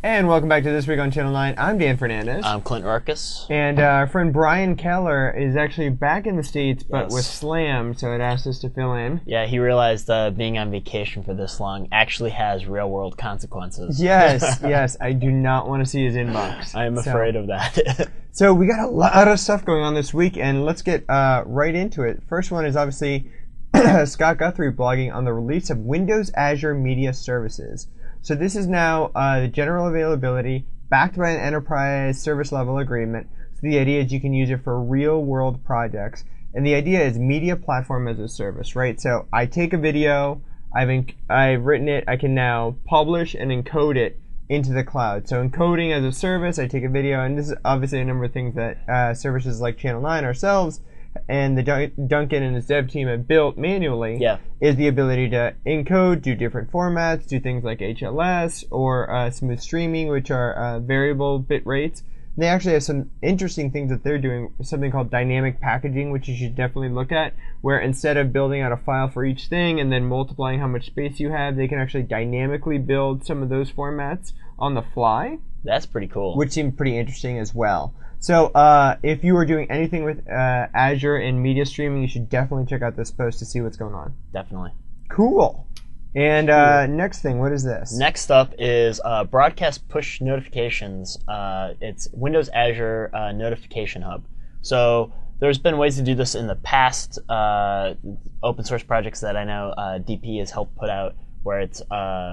And welcome back to This Week on Channel 9. I'm Dan Fernandez. I'm Clint Ruckus. And our friend Brian Keller is actually back in the States, but with Slam, so it asked us to fill in. Yeah, he realized being on vacation for this long actually has real-world consequences. Yes, yes. I do not want to see his inbox. I am afraid of that. So we got a lot of stuff going on this week, and let's get right into it. First one is obviously Scott Guthrie blogging on the release of Windows Azure Media Services. So this is now the general availability, backed by an enterprise service level agreement. So the idea is you can use it for real world projects. And the idea is media platform as a service, right? So I take a video, I've written it, I can now publish and encode it into the cloud. So encoding as a service, I take a video, and this is obviously a number of things that services like Channel 9 ourselves and the Duncan and his dev team have built manually, is the ability to encode, do different formats, do things like HLS or smooth streaming, which are variable bit rates. And they actually have some interesting things that they're doing, something called dynamic packaging, which you should definitely look at, where instead of building out a file for each thing and then multiplying how much space you have, they can actually dynamically build some of those formats on the fly. That's pretty cool. Which seemed pretty interesting as well. So if you are doing anything with Azure and media streaming, you should definitely check out this post to see what's going on. Definitely. Cool. And next thing, what is this? Next up is broadcast push notifications. It's Windows Azure Notification Hub. So there's been ways to do this in the past, open source projects that I know DP has helped put out, where it's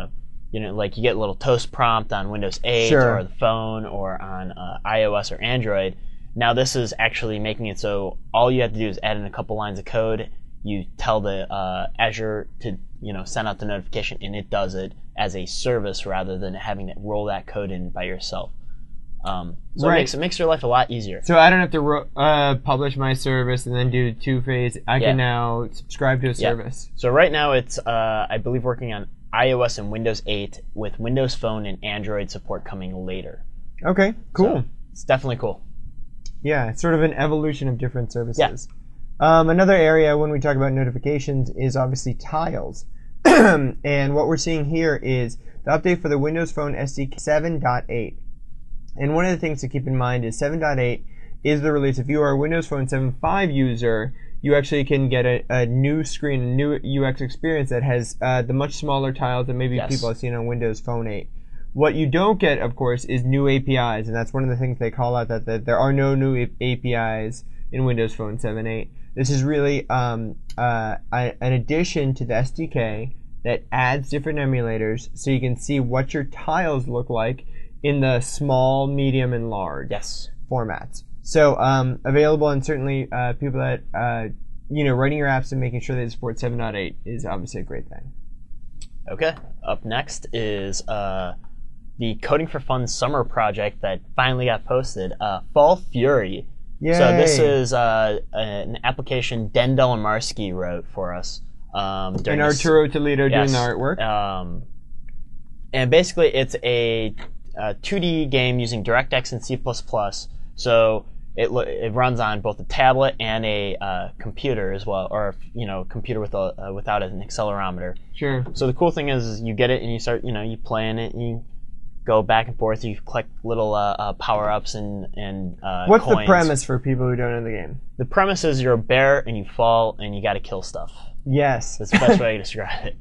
like you get a little toast prompt on Windows 8 or the phone or on iOS or Android. Now this is actually making it so all you have to do is add in a couple lines of code. You tell the Azure to send out the notification, and it does it as a service rather than having to roll that code in by yourself. So it makes your life a lot easier. So I don't have to publish my service and then do two-phase. I can now subscribe to a service. So right now it's, I believe, working on iOS and Windows 8 with Windows Phone and Android support coming later. Okay, cool. So it's definitely cool. Yeah, it's sort of an evolution of different services. Yeah. Another area when we talk about notifications is obviously tiles. And what we're seeing here is the update for the Windows Phone SDK 7.8. And one of the things to keep in mind is 7.8 is the release. If you are a Windows Phone 7.5 user, you actually can get a new screen, a new UX experience that has the much smaller tiles that maybe people have seen on Windows Phone 8. What you don't get, of course, is new APIs, and that's one of the things they call out, that there are no new APIs in Windows Phone 7.8. This is really an addition to the SDK that adds different emulators so you can see what your tiles look like in the small, medium, and large formats. So available, and certainly people that writing your apps and making sure they support 7.8 is obviously a great thing. Okay, up next is the Coding for Fun summer project that finally got posted, Fall Fury. Yay. So this is an application Den Delamarski wrote for us. And Arturo Toledo doing the artwork. And basically it's a 2D game using DirectX and C++. So it runs on both a tablet and a computer as well, or computer with without an accelerometer. Sure. So the cool thing is you get it and you start you play in it and you go back and forth. You collect little power ups and What's coins. the premise for people who don't know the game? The premise is you're a bear and you fall and you got to kill stuff. Yes. That's the best way to describe it.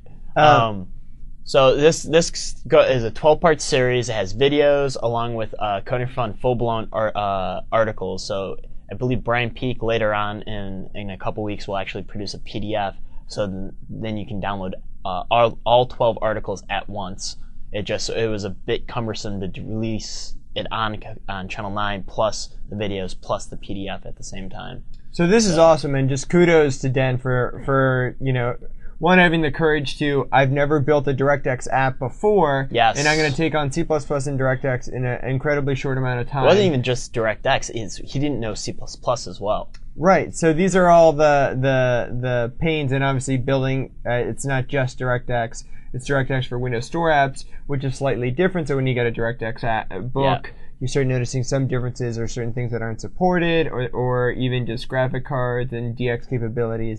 So this is a 12-part series. It has videos along with Coding for Fun full-blown articles. So I believe Brian Peak later on in a couple weeks will actually produce a PDF. So then you can download all 12 articles at once. It was a bit cumbersome to release it on Channel 9 plus the videos plus the PDF at the same time. So this is awesome, and just kudos to Den for one, having the courage to, I've never built a DirectX app before, and I'm going to take on C++ and DirectX in an incredibly short amount of time. It wasn't even just DirectX. He didn't know C++ as well. Right. So these are all the pains, and obviously building, it's not just DirectX. It's DirectX for Windows Store apps, which is slightly different. So when you get a DirectX book, you start noticing some differences or certain things that aren't supported, or even just graphic cards and DX capabilities.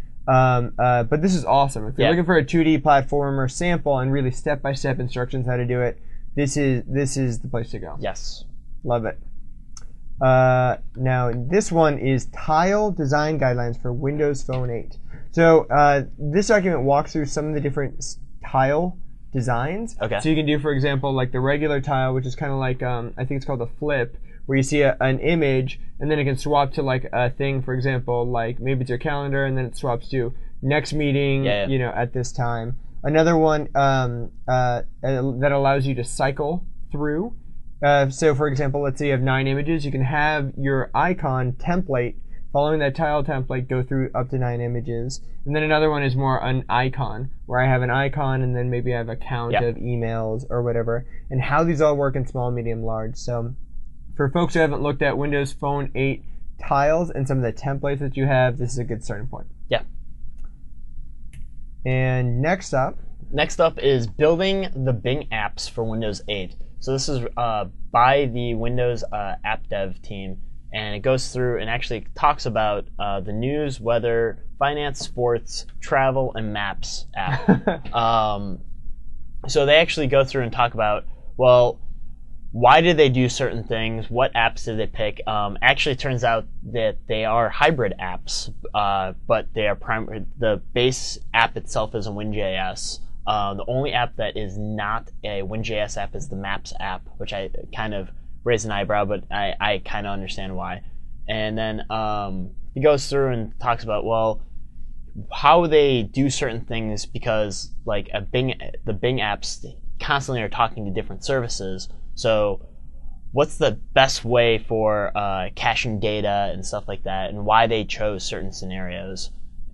But this is awesome. If you're looking for a 2D platformer sample and really step-by-step instructions how to do it, this is the place to go. Yes. Love it. Now, this one is Tile Design Guidelines for Windows Phone 8. So this document walks through some of the different tile designs. Okay. So you can do, for example, like the regular tile, which is kind of like, I think it's called a flip, where you see an image, and then it can swap to like a thing, for example, like maybe it's your calendar, and then it swaps to next meeting, you know, at this time. Another one that allows you to cycle through. So, for example, let's say you have 9 images. You can have your icon template, following that tile template, go through up to 9 images. And then another one is more an icon, where I have an icon and then maybe I have a count of emails or whatever, and how these all work in small, medium, large. So for folks who haven't looked at Windows Phone 8 tiles and some of the templates that you have, this is a good starting point. Yeah. And next up is building the Bing apps for Windows 8. So this is by the Windows app dev team, and it goes through and actually talks about the news, weather, finance, sports, travel, and maps app. So they actually go through and talk about, well, why did they do certain things? What apps did they pick? Actually, it turns out that they are hybrid apps, but they are the base app itself is a WinJS. The only app that is not a WinJS app is the Maps app, which I kind of raised an eyebrow, but I kind of understand why. And then he goes through and talks about, well, how they do certain things, because like the Bing apps constantly are talking to different services. So what's the best way for caching data and stuff like that, and why they chose certain scenarios.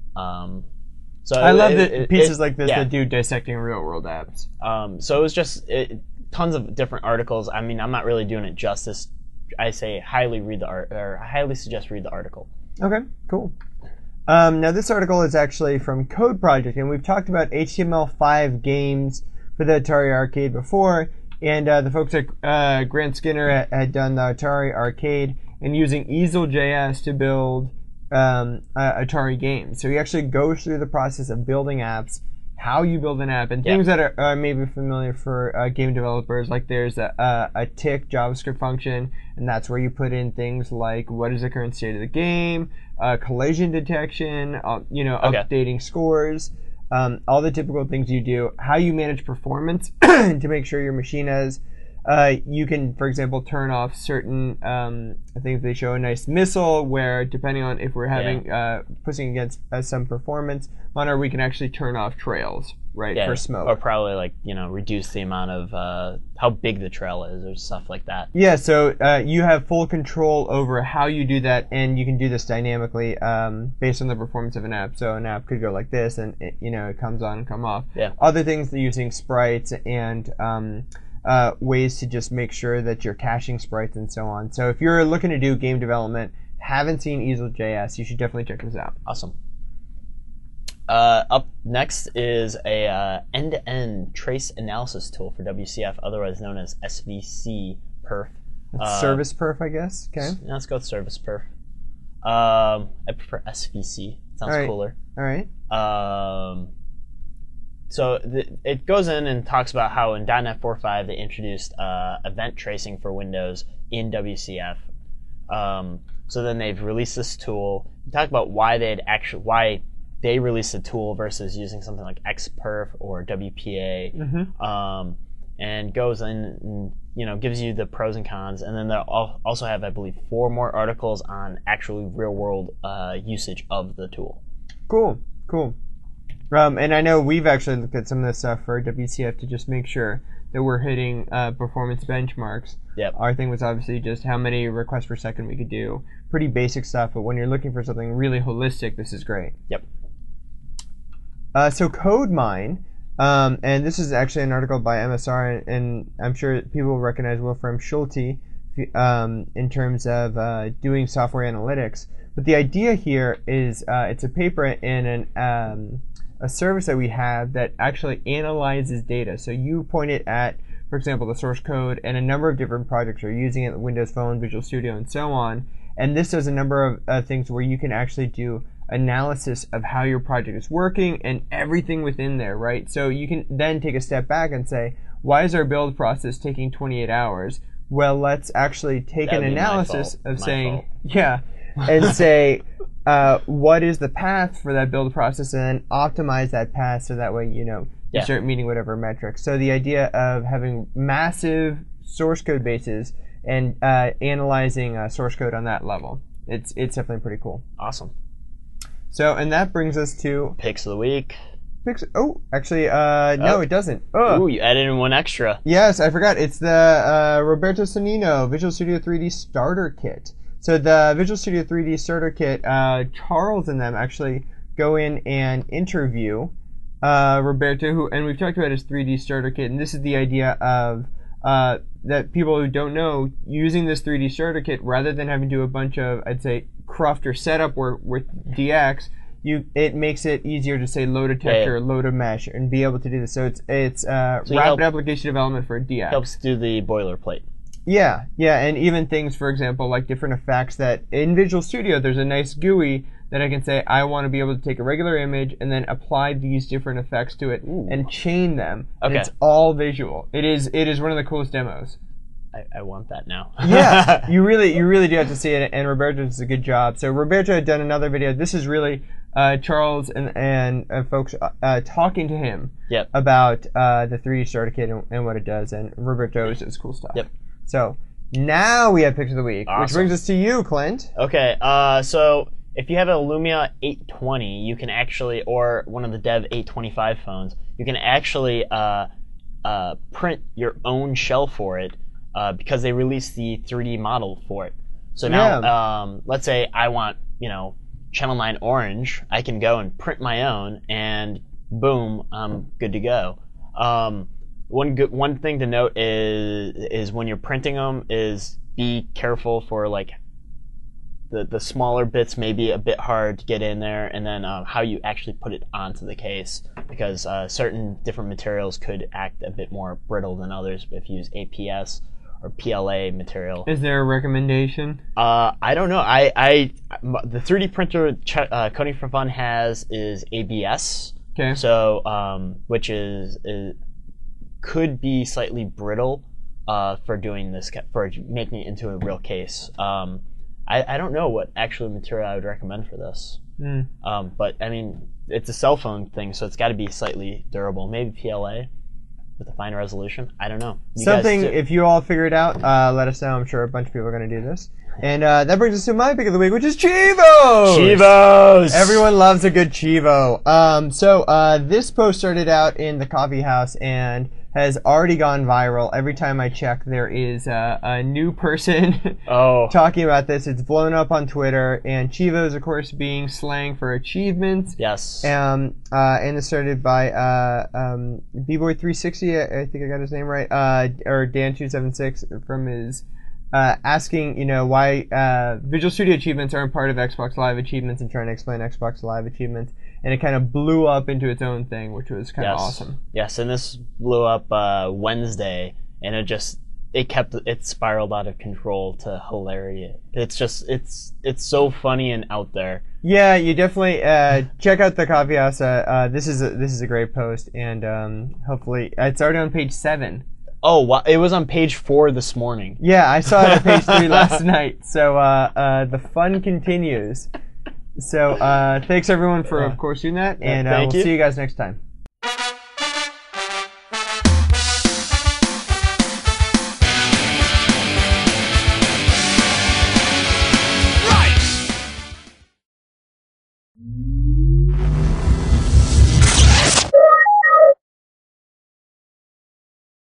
So I love pieces like this that do dissecting real-world apps. So it was just tons of different articles. I mean, I'm not really doing it justice. I say highly suggest read the article. Okay, cool. Now this article is actually from Code Project, and we've talked about HTML5 games for the Atari Arcade before, and the folks at Grant Skinner had done the Atari Arcade and using Easel.js to build Atari games. So he actually goes through the process of building apps, how you build an app, and things that are maybe familiar for game developers. Like there's a tick JavaScript function, and that's where you put in things like what is the current state of the game, collision detection, updating scores, all the typical things you do, how you manage performance to make sure your machine has. You can, for example, turn off certain, I think they show a nice missile where, depending on if we're having, pushing against some performance monitor, we can actually turn off trails, for smoke. Or probably, reduce the amount of, how big the trail is or stuff like that. Yeah, so you have full control over how you do that, and you can do this dynamically based on the performance of an app. So an app could go like this, and it comes on and come off. Yeah. Other things, using sprites and ways to just make sure that you're caching sprites and so on. So if you're looking to do game development, haven't seen Easel.js, you should definitely check this out. Awesome. Up next is a end-to-end trace analysis tool for WCF, otherwise known as SVC Perf. Service Perf, I guess. Okay. Let's go with Service Perf. I prefer SVC. It sounds cooler. All right. So it goes in and talks about how in .NET 4.5 they introduced event tracing for Windows in WCF. So then they've released this tool. Talk about why they released the tool versus using something like XPerf or WPA, and goes in and gives you the pros and cons. And then they'll also have, I believe, 4 more articles on actually real-world usage of the tool. Cool. And I know we've actually looked at some of this stuff for WCF to just make sure that we're hitting performance benchmarks. Yep. Our thing was obviously just how many requests per second we could do. Pretty basic stuff, but when you're looking for something really holistic, this is great. Yep. So CodeMine, and this is actually an article by MSR, and I'm sure people will recognize Wolfram Schulte in terms of doing software analytics. But the idea here is it's a paper in a service that we have that actually analyzes data. So you point it at, for example, the source code, and a number of different projects are using it, Windows Phone, Visual Studio, and so on. And this does a number of things where you can actually do analysis of how your project is working and everything within there, right? So you can then take a step back and say, why is our build process taking 28 hours? Well, let's actually take an analysis of saying, yeah, and say, what is the path for that build process, and then optimize that path so that way, you start meeting whatever metrics. So the idea of having massive source code bases and analyzing source code on that level, it's definitely pretty cool. Awesome. So, and that brings us to Picks of the week. No, it doesn't. Ooh, you added in one extra. Yes, I forgot. It's the Roberto Sonino Visual Studio 3D Starter Kit. So the Visual Studio 3D Starter Kit, Charles and them actually go in and interview Roberto, and we've talked about his 3D Starter Kit, and this is the idea of that people who don't know, using this 3D Starter Kit, rather than having to do a bunch of, I'd say, cruft or setup work with DX, it makes it easier to say load a texture, load a mesh, and be able to do this. So it's rapid application development for DX. Helps do the boilerplate. Yeah, and even things, for example, like different effects that in Visual Studio, there's a nice GUI that I can say, I want to be able to take a regular image and then apply these different effects to it and chain them. And it's all visual. It is one of the coolest demos. I want that now. Yeah, you really do have to see it, and Roberto does a good job. So Roberto had done another video. This is really Charles and folks talking to him about the 3D Starter Kit and what it does, and Roberto does cool stuff. Yep. So now we have Picks of the Week, which brings us to you, Clint. Okay, so if you have a Lumia 820, you can actually, or one of the Dev 825 phones, you can actually print your own shell for it because they released the 3D model for it. So now, let's say I want, Channel 9 Orange, I can go and print my own, and boom, I'm good to go. One thing to note is when you're printing them is be careful for like the smaller bits may be a bit hard to get in there, and then how you actually put it onto the case, because certain different materials could act a bit more brittle than others if you use APS or PLA material. Is there a recommendation? I don't know. The 3D printer Coding for Fun has is ABS. Okay. So which is could be slightly brittle for doing this, for making it into a real case. I don't know what actual material I would recommend for this. But I mean, it's a cell phone thing, so it's got to be slightly durable. Maybe PLA with a fine resolution. I don't know. If you all figure it out, let us know. I'm sure a bunch of people are going to do this. And that brings us to my pick of the week, which is Chivos! Chivos! Everyone loves a good Chivo. So this post started out in the coffee house and has already gone viral. Every time I check, there is a new person talking about this. It's blown up on Twitter, and Chivos, of course, being slang for achievements. Yes. And it started by bboy360, I think I got his name right, or Dan276 from his asking, why Visual Studio achievements aren't part of Xbox Live achievements, and trying to explain Xbox Live achievements. And it kind of blew up into its own thing, which was kind of awesome. Yes, and this blew up Wednesday, and it spiraled out of control to hilarity. It's so funny and out there. Yeah, you definitely check out the coffee house. This is a great post, and hopefully it's already on page 7. Oh, wow. It was on page 4 this morning. Yeah, I saw it on page 3 last night. So the fun continues. So thanks everyone for, of course, doing that, and we'll see you guys next time. Right.